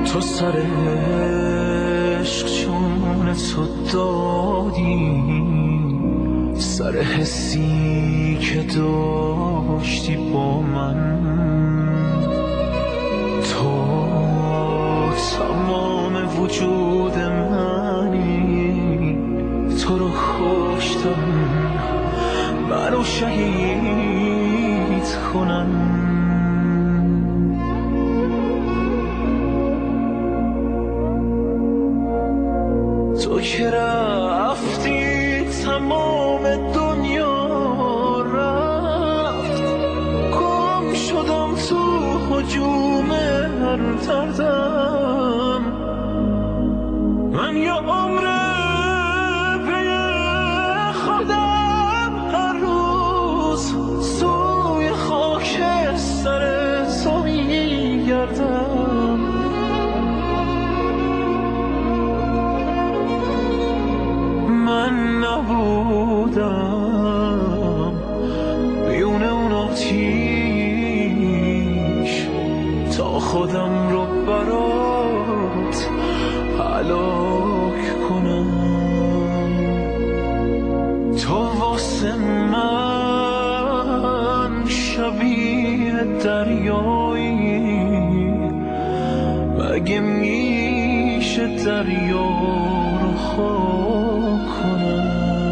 تو سر عشق چون تو دادی، سر حسی که داشتی با من. تو تمام وجود منی، تو رو کشتم منو شهید کنن. تو که رفتی تمام دنیا رفت، گم شدم تو هجوم هر دردم. من یه عمره پی خودم هر روز سوی خاک سر تو میگردم. من نبودم بیون اون آتیش تا خودم رو برات هلاک کنم. تو واسه من شبیه دریایی، مگه میشه دریا رو خاک کنم؟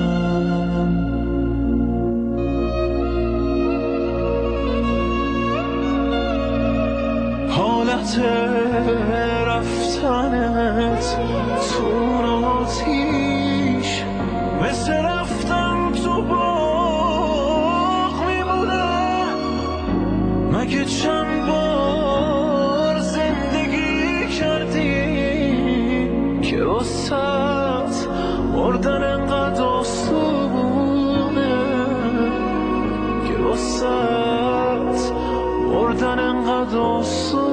حالت رفتنت تو آتیش مثل رفتن تو باغ میمونه. مگه چند بار زندگی کردی که واسط مردن انقدر آسونه، که واسط مردن انقدر آسونه.